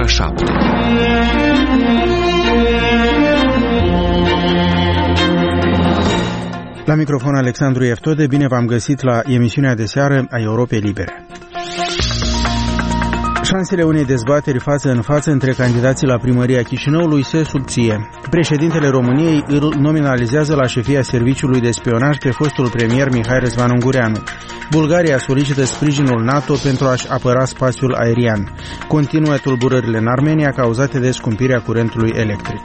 7. La microfon Alexandru Eftode, bine v-am găsit la emisiunea de seară a Europei Libere. Șansele unei dezbateri față în față între candidații la primăria Chișinăului se subție. Președintele României îl nominalizează la șefia Serviciului de Spionaj pe fostul premier Mihai Răzvan Ungureanu. Bulgaria solicită sprijinul NATO pentru a-și apăra spațiul aerian. Continuă tulburările în Armenia cauzate de scumpirea curentului electric.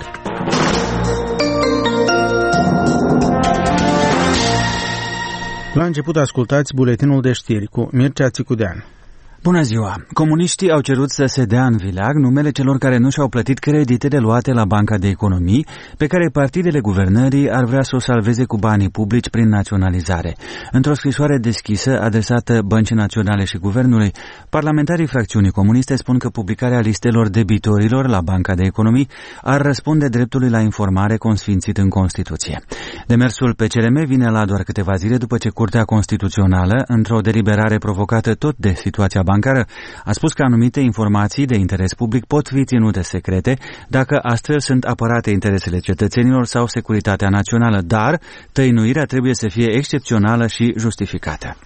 La început ascultați buletinul de știri cu Mircea Țicudean. Bună ziua! Comuniștii au cerut să se dea în vileag numele celor care nu și-au plătit creditele luate la Banca de Economii, pe care partidele guvernării ar vrea să o salveze cu banii publici prin naționalizare. Într-o scrisoare deschisă adresată Băncii Naționale și Guvernului, parlamentarii fracțiunii comuniste spun că publicarea listelor debitorilor la Banca de Economii ar răspunde dreptului la informare consfințit în Constituție. Demersul PCRM vine la doar câteva zile după ce Curtea Constituțională, într-o deliberare provocată tot de situația bancară, a spus că anumite informații de interes public pot fi ținute secrete dacă astfel sunt apărate interesele cetățenilor sau securitatea națională, dar tăinuirea trebuie să fie excepțională și justificată.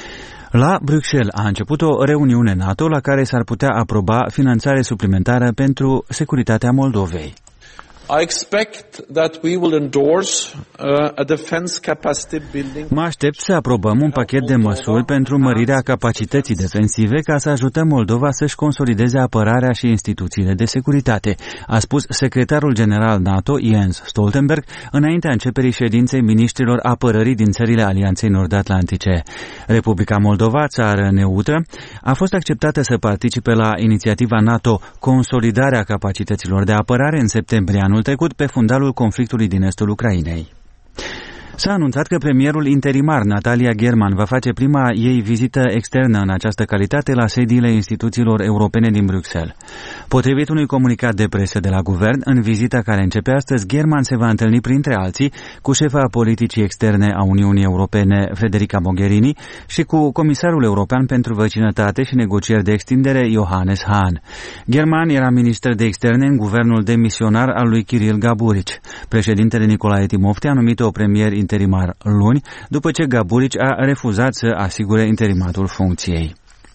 La Bruxelles a început o reuniune NATO la care s-ar putea aproba finanțare suplimentară pentru securitatea Moldovei. I expect that we will endorse a defense capacity building. Mă aștept să aprobăm un pachet de măsuri pentru mărirea capacității defensive ca să ajutăm Moldova să-și consolideze apărarea și instituțiile de securitate, a spus secretarul general NATO Jens Stoltenberg înaintea începerii ședinței miniștrilor apărării din țările Alianței Nord-Atlantice. Republica Moldova, țară neutră, a fost acceptată să participe la inițiativa NATO Consolidarea capacităților de apărare în septembrie anul trecut pe fundalul conflictului din estul Ucrainei. S-a anunțat că premierul interimar Natalia German va face prima ei vizită externă în această calitate la sediile instituțiilor europene din Bruxelles. Potrivit unui comunicat de presă de la guvern, în vizita care începe astăzi, German se va întâlni printre alții cu șefa politicii externe a Uniunii Europene, Federica Mogherini, și cu comisarul european pentru vecinătate și negocieri de extindere, Johannes Hahn. German era ministru de externe în guvernul demisionar al lui Kiril Gaburici. Președintele Nicolae Timofte a numit-o premier interimar luni, după ce Gaburici a refuzat să asigure interimatul funcției.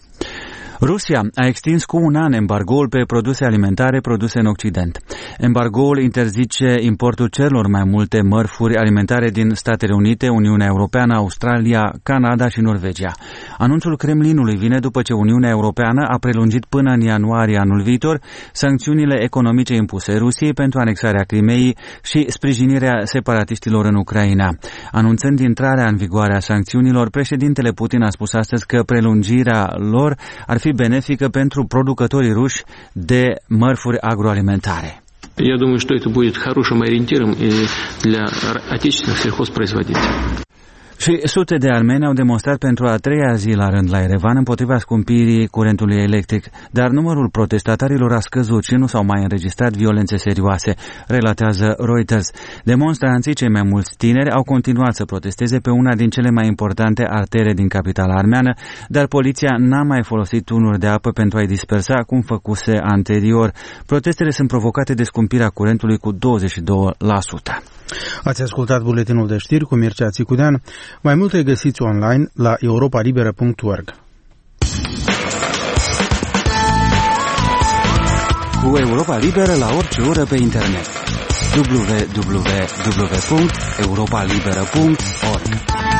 Rusia a extins cu un an embargoul pe produse alimentare produse în Occident. Embargoul interzice importul celor mai multe mărfuri alimentare din Statele Unite, Uniunea Europeană, Australia, Canada și Norvegia. Anunțul Kremlinului vine după ce Uniunea Europeană a prelungit până în ianuarie anul viitor sancțiunile economice impuse Rusiei pentru anexarea Crimeii și sprijinirea separatiștilor în Ucraina. Anunțând intrarea în vigoare a sancțiunilor, președintele Putin a spus astăzi că prelungirea lor ar fi benefică pentru producătorii ruși de mărfuri agroalimentare. Я думаю, что это будет хорошим ориентиром для отечественных сельхозпроизводителей. Și sute de armeni au demonstrat pentru a treia zi la rând la Erevan împotriva scumpirii curentului electric, dar numărul protestatarilor a scăzut și nu s-au mai înregistrat violențe serioase, relatează Reuters. Demonstranții, cei mai mulți tineri, au continuat să protesteze pe una din cele mai importante artere din capitala armeană, dar poliția n-a mai folosit tunuri de apă pentru a-i dispersa, cum făcuse anterior. Protestele sunt provocate de scumpirea curentului cu 22%. Ați ascultat buletinul de știri cu Mircea Țicudean. Mai multe găsiți online la europalibera.org. Cu Europa Liberă la orice oră pe internet. www.europalibera.org.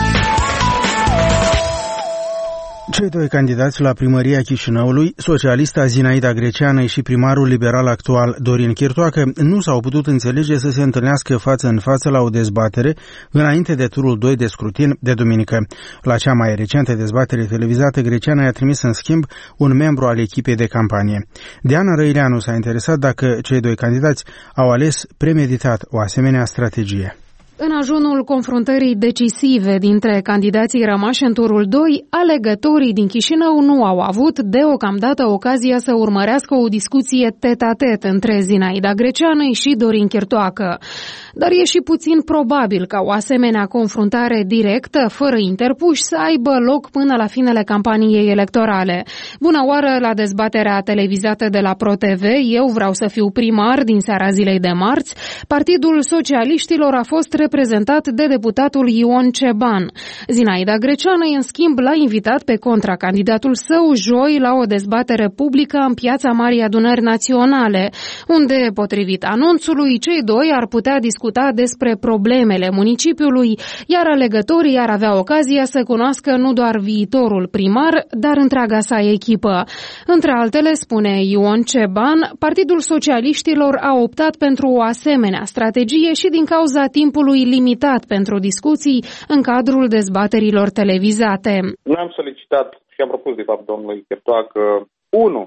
Cei doi candidați la primăria Chișinăului, socialista Zinaida Greceană și primarul liberal actual Dorin Chirtoacă, nu s-au putut înțelege să se întâlnească față în față la o dezbatere înainte de turul 2 de scrutin de duminică. La cea mai recentă dezbatere televizată, Greceană i-a trimis în schimb un membru al echipei de campanie. Diana Răileanu s-a interesat dacă cei doi candidați au ales premeditat o asemenea strategie. În ajunul confruntării decisive dintre candidații rămași în turul 2, alegătorii din Chișinău nu au avut deocamdată ocazia să urmărească o discuție tet-a-tet între Zinaida Greceană și Dorin Chirtoacă. Dar e și puțin probabil ca o asemenea confruntare directă, fără interpuși, să aibă loc până la finele campaniei electorale. Bună oară la dezbaterea televizată de la ProTV. Eu vreau să fiu primar din seara zilei de marți. Partidul Socialiștilor a fost reprezentat de deputatul Ion Ceban. Zinaida Greceană, în schimb, l-a invitat pe contracandidatul său joi la o dezbatere publică în Piața Marii Adunări Naționale, unde, potrivit anunțului, cei doi ar putea discuta despre problemele municipiului, iar alegătorii ar avea ocazia să cunoască nu doar viitorul primar, dar întreaga sa echipă. Între altele, spune Ion Ceban, Partidul Socialiștilor a optat pentru o asemenea strategie și din cauza timpului limitat pentru discuții în cadrul dezbaterilor televizate. N-am solicitat și am propus, de fapt, domnului Chirtoacă, 1.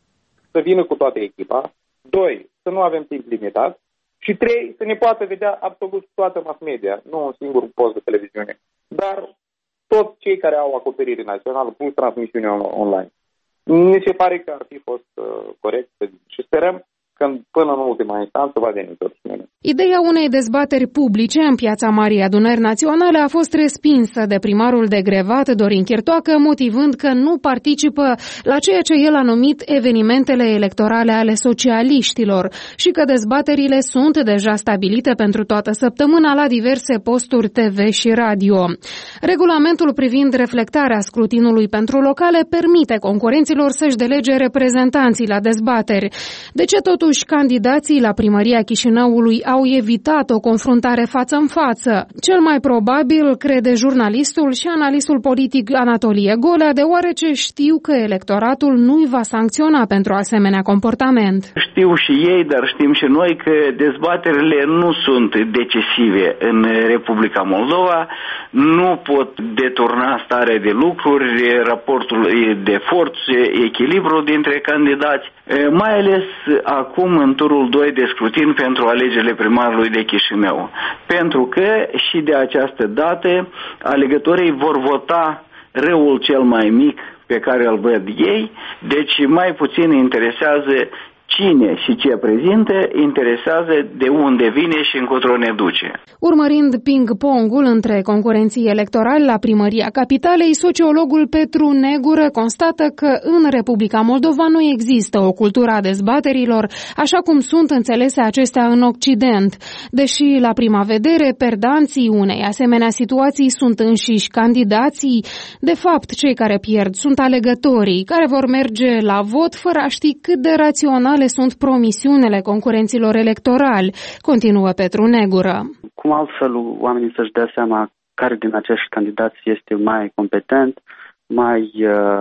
Să vină cu toată echipa, 2. Să nu avem timp limitat și 3. Să ne poată vedea absolut toată mass media, nu un singur post de televiziune, dar toți cei care au acoperire națională plus transmisiune online. Mi se pare că ar fi fost corect și sperăm că până în ultima instanță va veni totuși. Ideea unei dezbateri publice în Piața Marii Adunări Naționale a fost respinsă de primarul degrevat Dorin Chirtoacă, motivând că nu participă la ceea ce el a numit evenimentele electorale ale socialiștilor și că dezbaterile sunt deja stabilite pentru toată săptămâna la diverse posturi TV și radio. Regulamentul privind reflectarea scrutinului pentru locale permite concurenților să-și delege reprezentanții la dezbateri. De ce totuși candidații la primăria Chișinăului au evitat o confruntare față în față? Cel mai probabil, crede jurnalistul și analistul politic Anatolie Golea, deoarece știu că electoratul nu-i va sancționa pentru asemenea comportament. Știu și ei, dar știm și noi că dezbaterile nu sunt decisive în Republica Moldova, nu pot deturna starea de lucruri, raportul de forțe, echilibrul dintre candidați, mai ales acum în turul 2 de scrutin pentru alegerile primarului de Chișinău. Pentru că și de această dată alegătorii vor vota răul cel mai mic pe care îl văd ei, deci mai puțin interesează cine și ce prezintă, interesează de unde vine și încotro ne duce. Urmărind ping-pongul între concurenții electorali la primăria capitalei, sociologul Petru Negură constată că în Republica Moldova nu există o cultură a dezbaterilor, așa cum sunt înțelese acestea în Occident. Deși la prima vedere perdanții unei asemenea situații sunt înșiși candidații, de fapt cei care pierd sunt alegătorii, care vor merge la vot fără a ști cât de rațional sunt promisiunile concurenților electorali, continuă Petru Negură. Cum altfel oamenii să-și dea seama care din acești candidați este mai competent, mai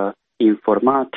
informat,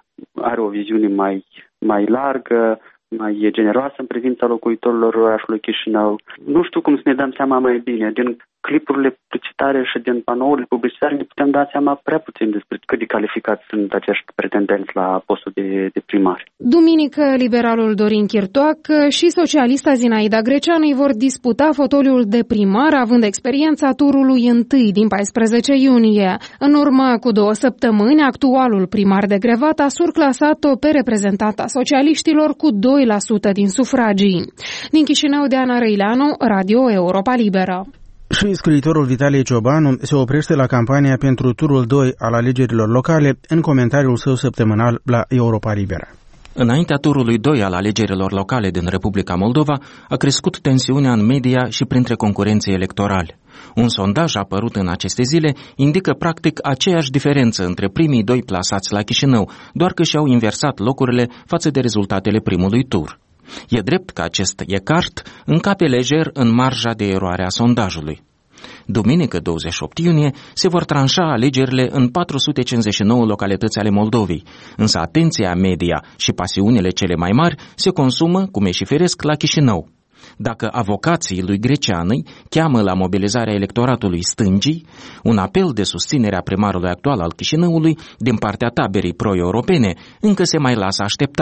are o viziune mai largă, mai generoasă în privința locuitorilor orașului Chișinău. Nu știu cum să ne dăm seama mai bine. Din clipurile publicitare și din panourile publicitare ne putem da seama prea puțin despre cât de calificați sunt acești pretendenți la postul de primar. Duminică, liberalul Dorin Chirtoacă și socialista Zinaida Greceană îi vor disputa fotoliul de primar, având experiența turului 1 din 14 iunie. În urmă cu 2 săptămâni, actualul primar degrevat a surclasat-o pe reprezentanta socialiștilor cu 2% din sufragii. Din Chișinău, Diana Răileanu, Radio Europa Liberă. Și scriitorul Vitalie Ciobanu se oprește la campania pentru turul 2 al alegerilor locale în comentariul său săptămânal la Europa Liberă. Înaintea turului 2 al alegerilor locale din Republica Moldova a crescut tensiunea în media și printre concurenții electorali. Un sondaj apărut în aceste zile indică practic aceeași diferență între primii 2 plasați la Chișinău, doar că și-au inversat locurile față de rezultatele primului tur. E drept că acest ecart încape lejer în marja de eroare a sondajului. Duminică 28 iunie se vor tranșa alegerile în 459 localități ale Moldovei, însă atenția media și pasiunile cele mai mari se consumă, cum e și firesc, la Chișinău. Dacă avocații lui Greceanăi cheamă la mobilizarea electoratului stângii, un apel de susținere a primarului actual al Chișinăului din partea taberei pro-europene încă se mai lasă așteptat.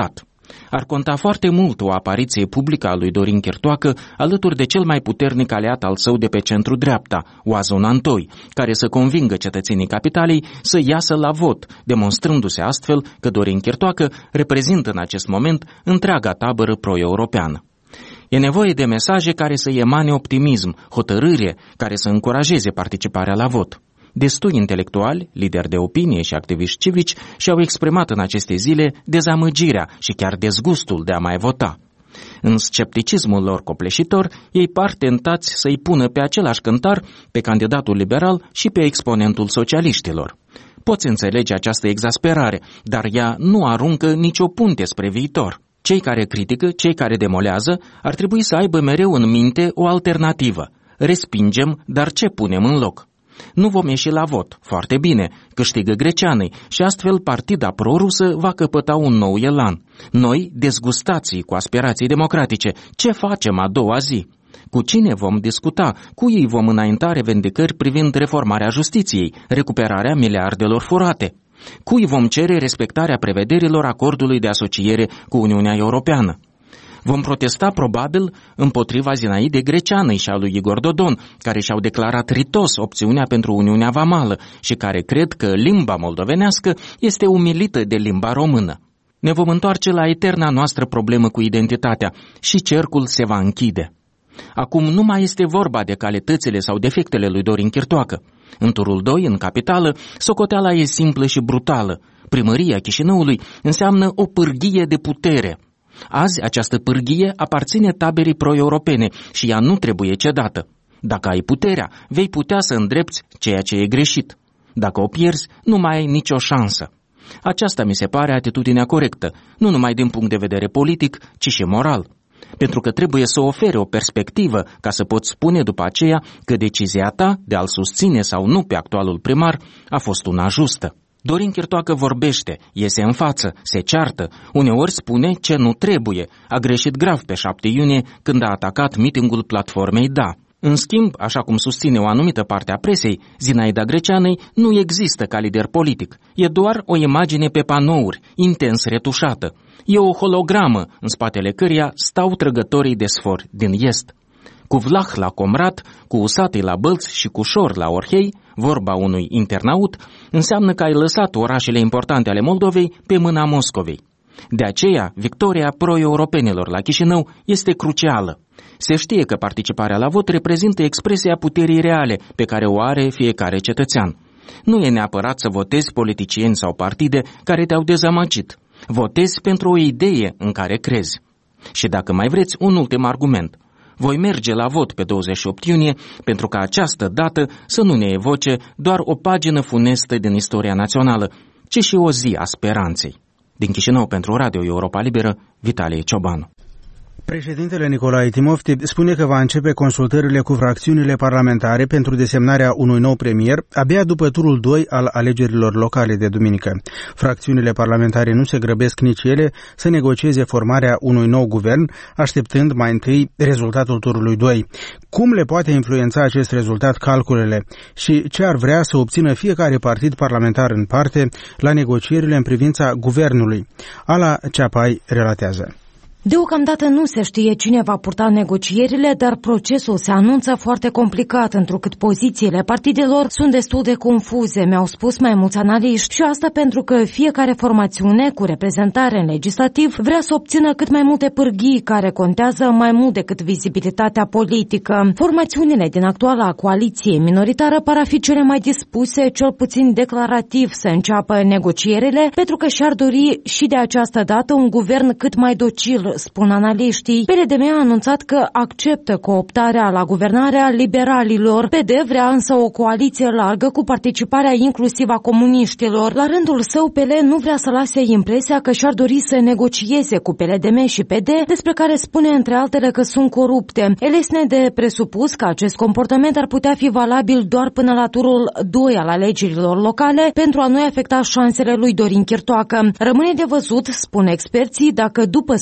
Ar conta foarte mult o apariție publică a lui Dorin Chirtoacă alături de cel mai puternic aliat al său de pe centru-dreapta, Oazon Antoi, care să convingă cetățenii capitalei să iasă la vot, demonstrându-se astfel că Dorin Chirtoacă reprezintă în acest moment întreaga tabără pro-europeană. E nevoie de mesaje care să emane optimism, hotărâre, care să încurajeze participarea la vot. Destui intelectuali, lideri de opinie și activiști civici și-au exprimat în aceste zile dezamăgirea și chiar dezgustul de a mai vota. În scepticismul lor copleșitor, ei par tentați să-i pună pe același cântar pe candidatul liberal și pe exponentul socialiștilor. Poți înțelege această exasperare, dar ea nu aruncă nicio punte spre viitor. Cei care critică, cei care demolează, ar trebui să aibă mereu în minte o alternativă. Respingem, dar ce punem în loc? Nu vom ieși la vot. Foarte bine, câștigă Greceanei și astfel partida pro-rusă va căpăta un nou elan. Noi, dezgustații cu aspirații democratice, ce facem a doua zi? Cu cine vom discuta? Cui vom înainta revendicări privind reformarea justiției, recuperarea miliardelor furate? Cui vom cere respectarea prevederilor acordului de asociere cu Uniunea Europeană? Vom protesta probabil împotriva Zinaidei Greceanei și a lui Igor Dodon, care și-au declarat ritos opțiunea pentru Uniunea Vamală și care cred că limba moldovenească este umilită de limba română. Ne vom întoarce la eterna noastră problemă cu identitatea și cercul se va închide. Acum nu mai este vorba de calitățile sau defectele lui Dorin Chirtoacă. În turul 2, în capitală, socoteala e simplă și brutală. Primăria Chișinăului înseamnă o pârghie de putere. Azi această pârghie aparține taberii pro-europene și ea nu trebuie cedată. Dacă ai puterea, vei putea să îndrepți ceea ce e greșit. Dacă o pierzi, nu mai ai nicio șansă. Aceasta mi se pare atitudinea corectă, nu numai din punct de vedere politic, ci și moral. Pentru că trebuie să ofere o perspectivă ca să poți spune după aceea că decizia ta de a-l susține sau nu pe actualul primar a fost una justă. Dorin Chirtoacă vorbește, iese în față, se ceartă, uneori spune ce nu trebuie. A greșit grav pe 7 iunie când a atacat mitingul platformei Da. În schimb, așa cum susține o anumită parte a presei, Zinaida Greceanei nu există ca lider politic. E doar o imagine pe panouri, intens retușată. E o hologramă în spatele căreia stau trăgătorii de sfor din est. Cu Vlah la Comrat, cu Usatăi la Bălți și cu Șor la Orhei, vorba unui internaut, înseamnă că ai lăsat orașele importante ale Moldovei pe mâna Moscovei. De aceea, victoria pro-europenilor la Chișinău este crucială. Se știe că participarea la vot reprezintă expresia puterii reale pe care o are fiecare cetățean. Nu e neapărat să votezi politicieni sau partide care te-au dezamăgit. Votezi pentru o idee în care crezi. Și dacă mai vreți un ultim argument, voi merge la vot pe 28 iunie pentru ca această dată să nu ne evoce doar o pagină funestă din istoria națională, ci și o zi a speranței. Din Chișinău pentru Radio Europa Liberă, Vitalie Ciobanu. Președintele Nicolae Timofti spune că va începe consultările cu fracțiunile parlamentare pentru desemnarea unui nou premier abia după turul 2 al alegerilor locale de duminică. Fracțiunile parlamentare nu se grăbesc nici ele să negocieze formarea unui nou guvern, așteptând mai întâi rezultatul turului 2. Cum le poate influența acest rezultat calculele și ce ar vrea să obțină fiecare partid parlamentar în parte la negocierile în privința guvernului? Ala Ceapai relatează. Deocamdată nu se știe cine va purta negocierile, dar procesul se anunță foarte complicat, întrucât pozițiile partidelor sunt destul de confuze, mi-au spus mai mulți analiști, și asta pentru că fiecare formațiune cu reprezentare în legislativ vrea să obțină cât mai multe pârghii care contează mai mult decât vizibilitatea politică. Formațiunile din actuala coaliție minoritară par a fi cele mai dispuse, cel puțin declarativ, să înceapă negocierile, pentru că și-ar dori și de această dată un guvern cât mai docil, spun analiștii. PLDM a anunțat că acceptă cooptarea la guvernarea liberalilor. PD vrea însă o coaliție largă cu participarea inclusiv a comuniștilor. La rândul său, PL nu vrea să lase impresia că și-ar dori să negocieze cu PLDM și PD, despre care spune între altele că sunt corupte. El este de presupus că acest comportament ar putea fi valabil doar până la turul 2 al alegerilor locale pentru a nu afecta șansele lui Dorin Chirtoacă. Rămâne de văzut, spun experții, dacă după scrutin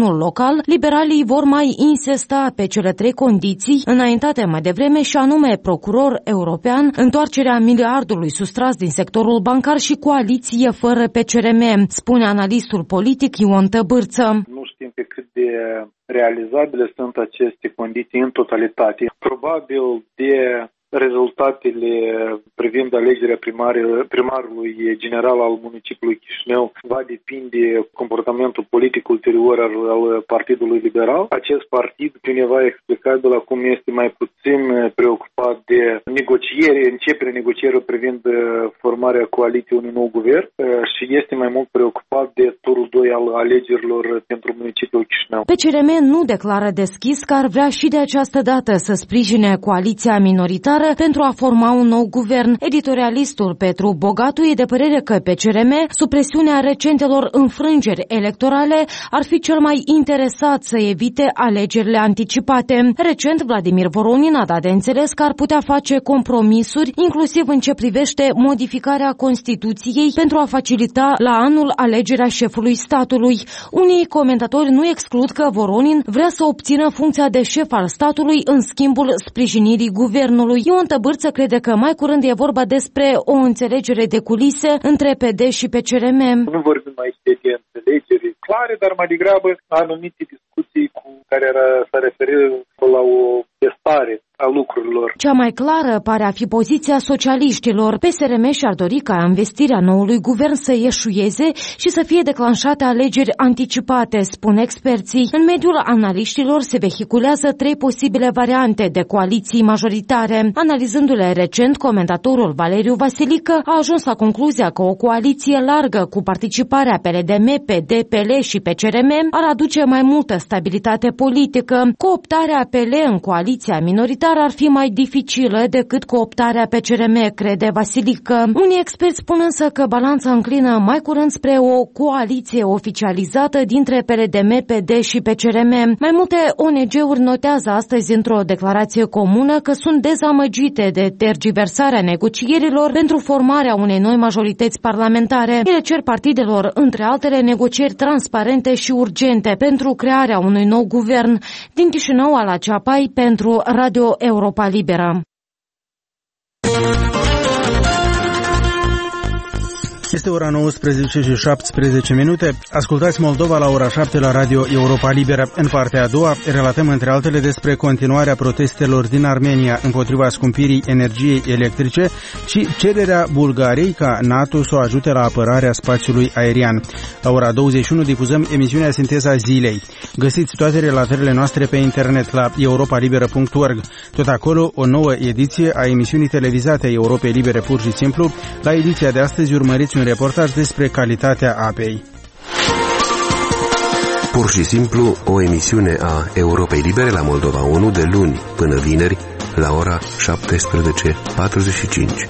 scrutinul local, liberalii vor mai insista pe cele 3 condiții înaintate mai devreme și anume procuror european, întoarcerea miliardului sustras din sectorul bancar și coaliție fără PCRM, spune analistul politic Ion Tăbârță. Nu știm pe cât de realizabile sunt aceste condiții în totalitate. Probabil de rezultatele privind alegerea primarului general al municipiului Chișinău va depinde comportamentul politic ulterior al Partidului Liberal. Acest partid, prin neva explicabil, acum este mai puțin preocupat de începerea negocierilor privind formarea coaliției unui nou guvern și este mai mult preocupat de turul 2 al alegerilor pentru municipiul Chișinău. PCRM nu declară deschis că ar vrea și de această dată să sprijine coaliția minoritară pentru a forma un nou guvern. Editorialistul Petru Bogatu e de părere că PCRM, sub presiunea recentelor înfrângeri electorale, ar fi cel mai interesat să evite alegerile anticipate. Recent, Vladimir Voronin a dat de înțeles că ar putea face compromisuri, inclusiv în ce privește modificarea Constituției pentru a facilita la anul alegerea șefului statului. Unii comentatori nu exclud că Voronin vrea să obțină funcția de șef al statului în schimbul sprijinirii guvernului. Ion Tăbârță crede că mai curând e vorba despre o înțelegere de culise între PD și PCRM. Nu vorbim aici de înțelegeri clare, dar mai degrabă anumite discuții cu care s-a referit la o testare a lucrurilor. Cea mai clară pare a fi poziția socialiștilor. PSRM și-ar dori ca investirea noului guvern să eșueze și să fie declanșate alegeri anticipate, spun experții. În mediul analiștilor se vehiculează 3 posibile variante de coaliții majoritare. Analizându-le recent, comentatorul Valeriu Vasilică a ajuns la concluzia că o coaliție largă cu participarea PLDM, PD, PL și PCRM ar aduce mai multă stabilitate politică. Cooptarea PL în coaliția minoritară ar fi mai dificilă decât cooptarea PCRM, crede Vasilică. Unii experți spun însă că balanța înclină mai curând spre o coaliție oficializată dintre PLDM, PD și PCRM. Mai multe ONG-uri notează astăzi într-o declarație comună că sunt dezamăgite de tergiversarea negocierilor pentru formarea unei noi majorități parlamentare. Ele cer partidelor, între altele, negocieri transparente și urgente pentru crearea unui nou guvern. Din Chișinău, Ala Ceapai, pentru Radio Europa Liberă. Este ora 19 și 17 minute. Ascultați Moldova la ora 7 la Radio Europa Liberă. În partea a doua relatăm între altele despre continuarea protestelor din Armenia împotriva scumpirii energiei electrice și cererea Bulgariei ca NATO să o ajute la apărarea spațiului aerian. La ora 21 difuzăm emisiunea Sinteza Zilei. Găsiți toate relatările noastre pe internet la europalibera.org. Tot acolo o nouă ediție a emisiunii televizate Europei Libere pur și simplu. La ediția de astăzi urmăriți un reportaj despre calitatea apei. Pur și simplu, o emisiune a Europei Libere la Moldova 1 de luni până vineri la ora 17:45.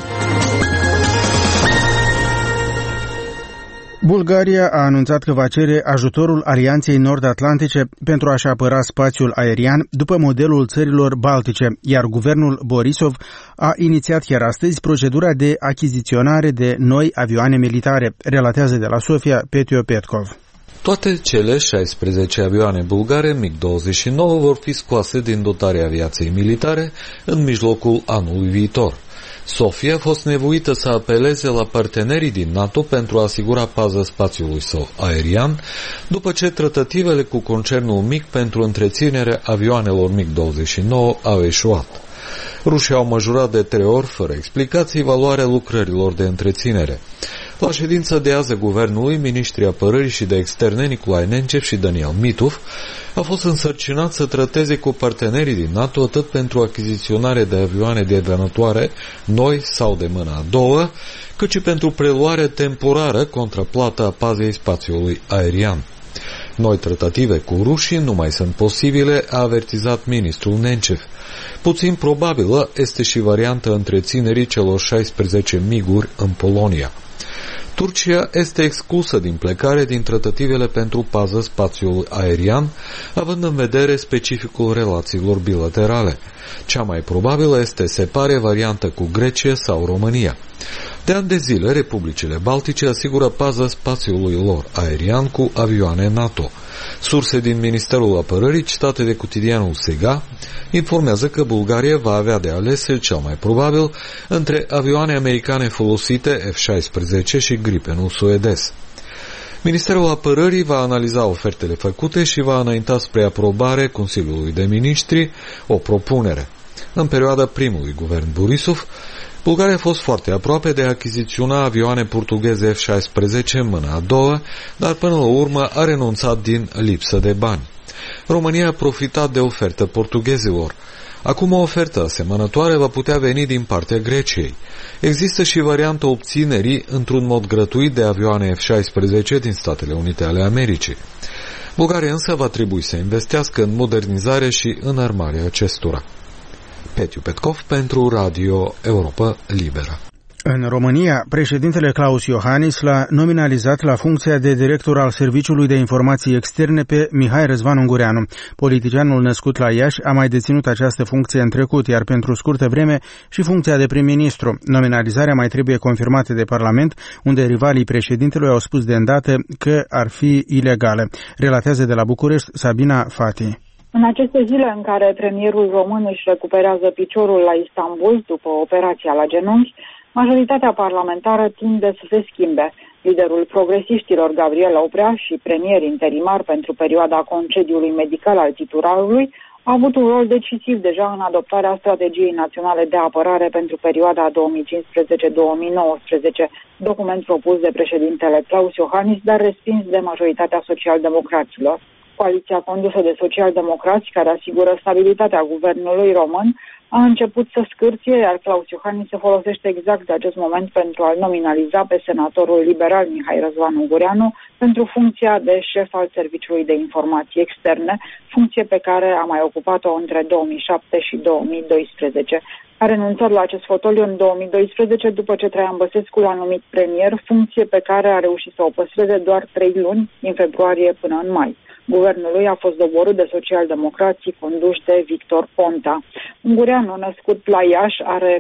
Bulgaria a anunțat că va cere ajutorul Alianței Nord-Atlantice pentru a-și apăra spațiul aerian după modelul țărilor baltice, iar guvernul Borisov a inițiat chiar astăzi procedura de achiziționare de noi avioane militare, relatează de la Sofia Petio Petkov. Toate cele 16 avioane bulgare MiG-29 vor fi scoase din dotarea aviației militare în mijlocul anului viitor. Sofia a fost nevoită să apeleze la partenerii din NATO pentru a asigura paza spațiului său aerian, după ce trătătivele cu concernul MiG pentru întreținerea avioanelor MiG-29 au eșuat. Rușii au majorat de 3 ori, fără explicații, valoarea lucrărilor de întreținere. La ședința de azi a guvernului, ministrii apărării și de externe Nicolae Nencев și Daniel Mitov a fost însărcinat să trateze cu partenerii din NATO atât pentru achiziționare de avioane de vânătoare noi sau de mâna a doua, cât și pentru preluare temporară contra plata a pazei spațiului aerian. Noi tratative cu rușii nu mai sunt posibile, a avertizat ministrul Nencев. Puțin probabilă este și varianta întreținerii celor 16 miguri în Polonia. Turcia este exclusă din plecare din tratativele pentru pază spațiului aerian, având în vedere specificul relațiilor bilaterale. Cea mai probabilă este separe variantă cu Grecia sau România. De ani de zile, republicile baltice asigură paza spațiului lor aerian cu avioane NATO. Surse din Ministerul Apărării, citate de cotidianul Sega, informează că Bulgaria va avea de ales, cel mai probabil, între avioane americane folosite F-16 și Gripenul suedez. Ministerul Apărării va analiza ofertele făcute și va înainta spre aprobare Consiliului de Ministri o propunere. În perioada primului guvern Borisov, Bulgaria a fost foarte aproape de a achiziționa avioane portugheze F-16 în mâna a doua, dar până la urmă a renunțat din lipsă de bani. România a profitat de ofertă portughezilor. Acum o ofertă asemănătoare va putea veni din partea Greciei. Există și varianta obținerii într-un mod gratuit de avioane F-16 din Statele Unite ale Americii. Bulgaria însă va trebui să investească în modernizare și înarmarea acestora. Petiu Petkov pentru Radio Europa Liberă. În România, președintele Klaus Iohannis l-a nominalizat la funcția de director al Serviciului de Informații Externe pe Mihai Răzvan Ungureanu. Politicianul născut la Iași a mai deținut această funcție în trecut, iar pentru scurtă vreme și funcția de prim-ministru. Nominalizarea mai trebuie confirmată de Parlament, unde rivalii președintelui au spus de îndată că ar fi ilegală. Relatează de la București Sabina Fati. În aceste zile în care premierul român își recuperează piciorul la Istanbul după operația la genunchi, majoritatea parlamentară tinde să se schimbe. Liderul progresiștilor Gabriel Oprea și premier interimar pentru perioada concediului medical al titularului a avut un rol decisiv deja în adoptarea strategiei naționale de apărare pentru perioada 2015-2019, document propus de președintele Klaus Iohannis, dar respins de majoritatea social-democraților. Coaliția condusă de social-democrați, care asigură stabilitatea guvernului român, a început să scârție, iar Klaus Iohannis se folosește exact de acest moment pentru a-l nominaliza pe senatorul liberal Mihai Răzvan Ungureanu pentru funcția de șef al Serviciului de Informații Externe, funcție pe care a mai ocupat-o între 2007 și 2012. A renunțat la acest fotoliu în 2012 după ce Traian Băsescu l-a numit premier, funcție pe care a reușit să o păstreze doar 3 luni, din februarie până în mai. Guvernul lui a fost doborât de social-democrații conduși de Victor Ponta. Ungureanu, născut la Iași, are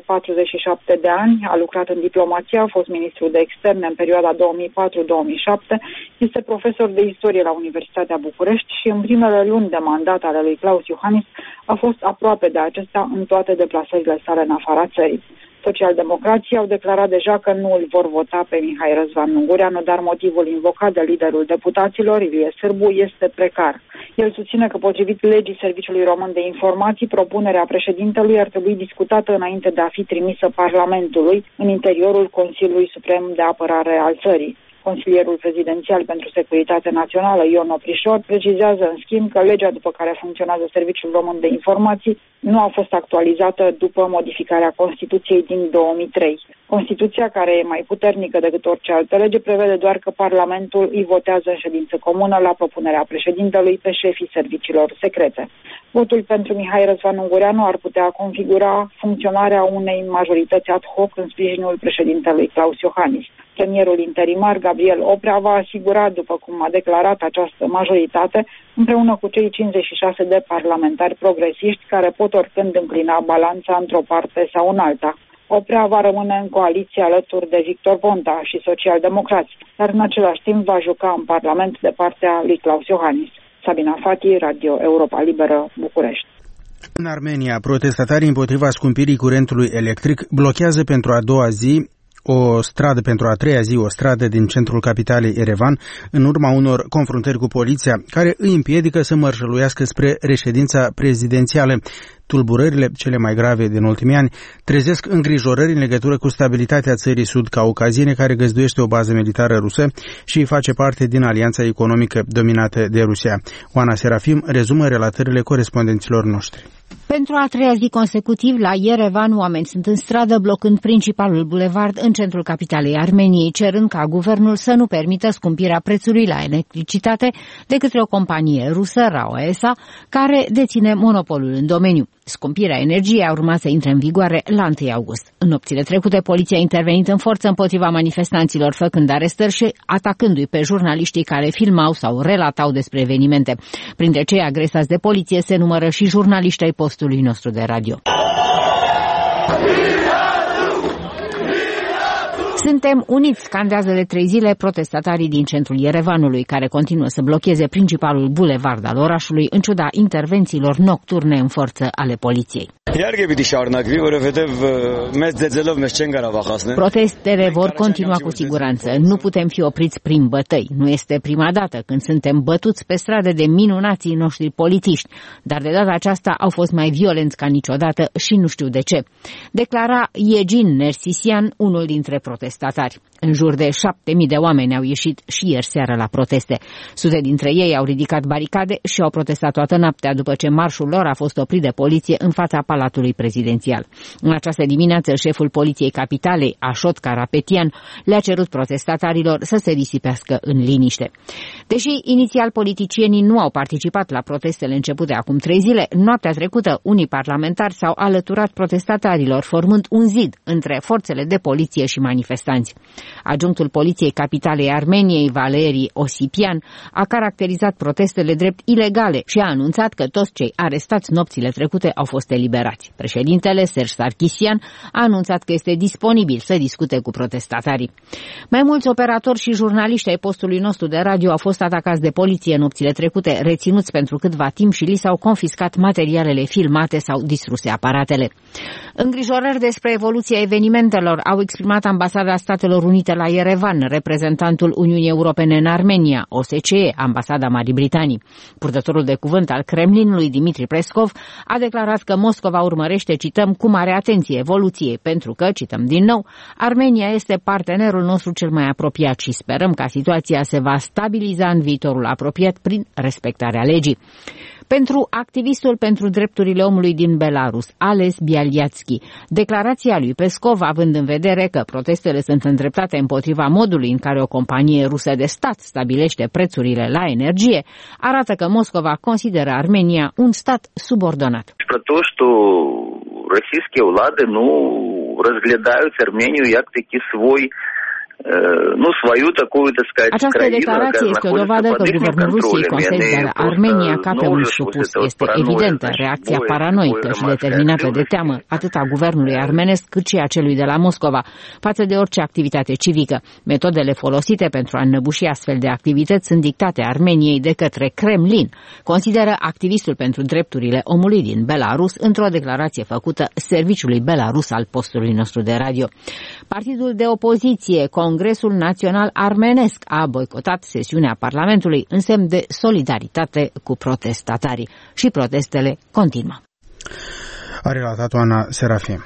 47 de ani, a lucrat în diplomație, a fost ministru de externe în perioada 2004-2007, este profesor de istorie la Universitatea București și în primele luni de mandat ale lui Klaus Iohannis a fost aproape de acesta în toate deplasările sale în afara țării. Social-democrații au declarat deja că nu îl vor vota pe Mihai Răzvan Ungureanu, dar motivul invocat de liderul deputaților, Ilie Sârbu, este precar. El susține că, potrivit legii Serviciului Român de Informații, propunerea președintelui ar trebui discutată înainte de a fi trimisă Parlamentului în interiorul Consiliului Suprem de Apărare al țării. Consilierul prezidențial pentru Securitate Națională, Ion Oprișor, precizează în schimb că legea după care funcționează Serviciul Român de Informații nu a fost actualizată după modificarea Constituției din 2003. Constituția, care e mai puternică decât orice altă lege, prevede doar că Parlamentul îi votează în ședință comună la propunerea președintelui pe șefii serviciilor secrete. Votul pentru Mihai Răzvan Ungureanu ar putea configura funcționarea unei majorități ad hoc în sprijinul președintelui Klaus Iohannis. Premierul interimar Gabriel Oprea va asigura, după cum a declarat, această majoritate împreună cu cei 56 de parlamentari progresiști care pot oricând înclina balanța într-o parte sau în alta. Oprea va rămâne în coaliție alături de Victor Ponta și social-democrați, dar în același timp va juca în Parlament de partea lui Klaus Iohannis. Sabina Fati, Radio Europa Liberă, București. În Armenia, protestatarii împotriva scumpirii curentului electric blochează pentru a doua zi pentru a treia zi o stradă din centrul capitalei Erevan, în urma unor confruntări cu poliția, care îi împiedică să mărșăluiască spre reședința prezidențială. Tulburările cele mai grave din ultimii ani trezesc îngrijorări în legătură cu stabilitatea țării sud-caucaziene, care găzduiește o bază militară rusă și face parte din alianța economică dominată de Rusia. Oana Serafim rezumă relatările corespondenților noștri. Pentru a treia zi consecutiv, la Yerevan, oameni sunt în stradă blocând principalul bulevard în centrul capitalei Armeniei, cerând ca guvernul să nu permită scumpirea prețului la electricitate de către o companie rusă, RAO ESA, care deține monopolul în domeniu. Scumpirea energiei a urmat să intre în vigoare la 1 august. În nopțile trecute, poliția a intervenit în forță împotriva manifestanților, făcând arestări și atacându-i pe jurnaliștii care filmau sau relatau despre evenimente. Printre cei agresați de poliție se numără și jurnaliștii ai postului nostru de radio. Suntem uniți, scandează de 3 zile protestatarii din centrul Yerevanului, care continuă să blocheze principalul bulevard al orașului, în ciuda intervențiilor nocturne în forță ale poliției. Protestele vor continua cu siguranță. Nu putem fi opriți prin bătăi. Nu este prima dată când suntem bătuți pe stradă de minunații noștri polițiști, dar de data aceasta au fost mai violenți ca niciodată și nu știu de ce. Declara Egin Nersisian, unul dintre protestatari. În jur de 7.000 de oameni au ieșit și ieri seară la proteste. Sute dintre ei au ridicat baricade și au protestat toată noaptea după ce marșul lor a fost oprit de poliție în fața Palatului Prezidențial. În această dimineață, șeful Poliției Capitalei, Ashot Karapetian, le-a cerut protestatarilor să se risipească în liniște. Deși inițial politicienii nu au participat la protestele începute acum 3 zile, noaptea trecută unii parlamentari s-au alăturat protestatarilor, formând un zid între forțele de poliție și manifestanți. Adjunctul Poliției Capitalei Armeniei, Valeri Osipian, a caracterizat protestele drept ilegale și a anunțat că toți cei arestați nopțile trecute au fost eliberați. Președintele Serge Sarkisian a anunțat că este disponibil să discute cu protestatarii. Mai mulți operatori și jurnaliști ai postului nostru de radio au fost atacați de poliție nopțile trecute, reținuți pentru câtva timp și li s-au confiscat materialele filmate sau distruse aparatele. Îngrijorări despre evoluția evenimentelor au exprimat Ambasada Statelor Unite la Yerevan, reprezentantul Uniunii Europene în Armenia, OSCE, Ambasada Marii Britanii. Purtătorul de cuvânt al Kremlinului, Dmitri Peskov, a declarat că Moscova urmărește, cităm, cu mare atenție evoluție, pentru că, cităm din nou, Armenia este partenerul nostru cel mai apropiat și sperăm ca situația se va stabiliza în viitorul apropiat prin respectarea legii. Pentru activistul pentru drepturile omului din Belarus, Ales Bialiatski, declarația lui Peskov, având în vedere că protestele sunt îndreptate împotriva modului în care o companie rusă de stat stabilește prețurile la energie, arată că Moscova consideră Armenia un stat subordonat. Российские влады, разглядают Армению як таки свой свою такую, так сказать, Această declarație este o dovadă că guvernul Rusiei consideră Armenia ca pe un supus. Este evidentă reacția paranoică și determinată de teamă atât a guvernului armenesc cât și a celui de la Moscova față de orice activitate civică. Metodele folosite pentru a înnăbuși astfel de activități sunt dictate Armeniei de către Kremlin, consideră activistul pentru drepturile omului din Belarus într-o declarație făcută serviciului belarus al postului nostru de radio. Partidul de opoziție, Congresul Național Armenesc, a boicotat sesiunea Parlamentului în semn de solidaritate cu protestatarii și protestele continuă. A relatat Oana Serafim.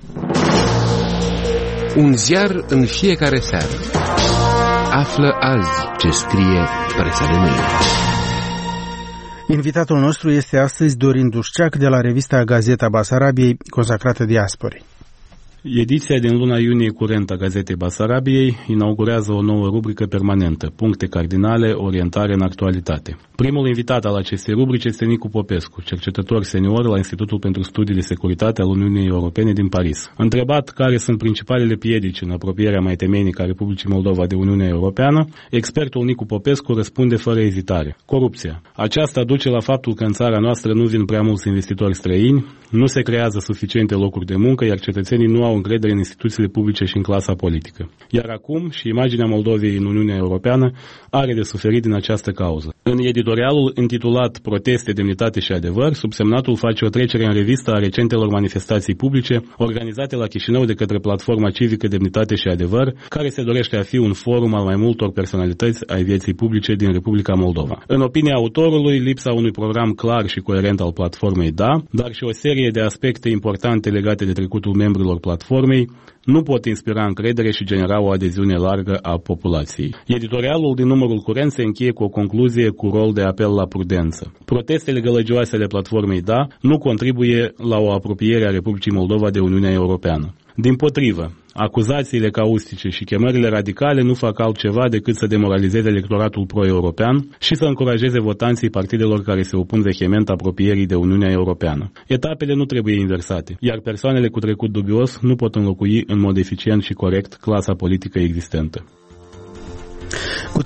Un ziar în fiecare seară. Află azi ce scrie presa de mâine. Invitatul nostru este astăzi Dorin Dușceac de la revista Gazeta Basarabiei, consacrată diasporei. Ediția din luna iunie curentă a Gazetei Basarabiei inaugurează o nouă rubrică permanentă, Puncte cardinale, orientare în actualitate. Primul invitat al acestei rubrici este Nicu Popescu, cercetător senior la Institutul pentru Studii de Securitate al Uniunii Europene din Paris. Întrebat care sunt principalele piedici în apropierea mai temeinică a Republicii Moldova de Uniunea Europeană, expertul Nicu Popescu răspunde fără ezitare. Corupția. Aceasta duce la faptul că în țara noastră nu vin prea mulți investitori străini, nu se creează suficiente locuri de muncă, iar cetățenii nu au încredere în instituțiile publice și în clasa politică. Iar acum și imaginea Moldovei în Uniunea Europeană are de suferit din această cauză. În editorialul intitulat Proteste, demnitate și adevăr, subsemnatul face o trecere în revistă a recentelor manifestații publice organizate la Chișinău de către platforma civică Demnitate și Adevăr, care se dorește a fi un forum al mai multor personalități ai vieții publice din Republica Moldova. În opinia autorului, lipsa unui program clar și coerent al platformei da, dar și o serie de aspecte importante legate de trecutul membrilor platformei nu pot inspira încredere și genera o adeziune largă a populației. Editorialul din numărul curent se încheie cu o concluzie cu rol de apel la prudență. Protestele gălăgioase ale platformei da nu contribuie la o apropiere a Republicii Moldova de Uniunea Europeană. Dimpotrivă, acuzațiile caustice și chemările radicale nu fac altceva decât să demoralizeze electoratul pro-european și să încurajeze votanții partidelor care se opun vehement apropierii de Uniunea Europeană. Etapele nu trebuie inversate, iar persoanele cu trecut dubios nu pot înlocui în mod eficient și corect clasa politică existentă. Cu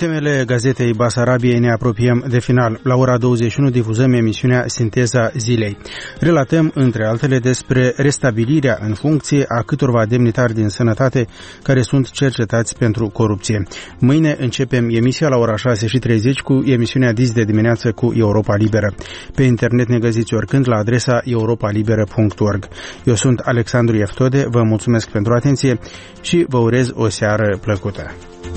temele gazetei Basarabiei ne apropiem de final. La ora 21 difuzăm emisiunea Sinteza zilei. Relatăm, între altele, despre restabilirea în funcție a câtorva demnitari din sănătate care sunt cercetați pentru corupție. Mâine începem emisia la ora 6:30 cu emisiunea Dis de dimineață cu Europa Liberă. Pe internet ne găsiți oricând la adresa europalibera.org. Eu sunt Alexandru Ieftode, vă mulțumesc pentru atenție și vă urez o seară plăcută.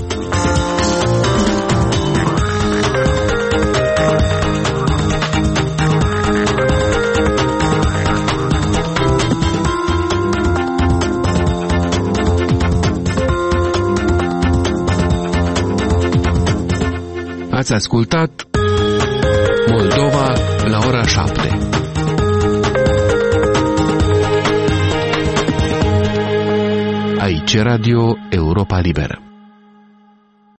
Ați ascultat Moldova la ora 7. Aici Radio Europa Liberă.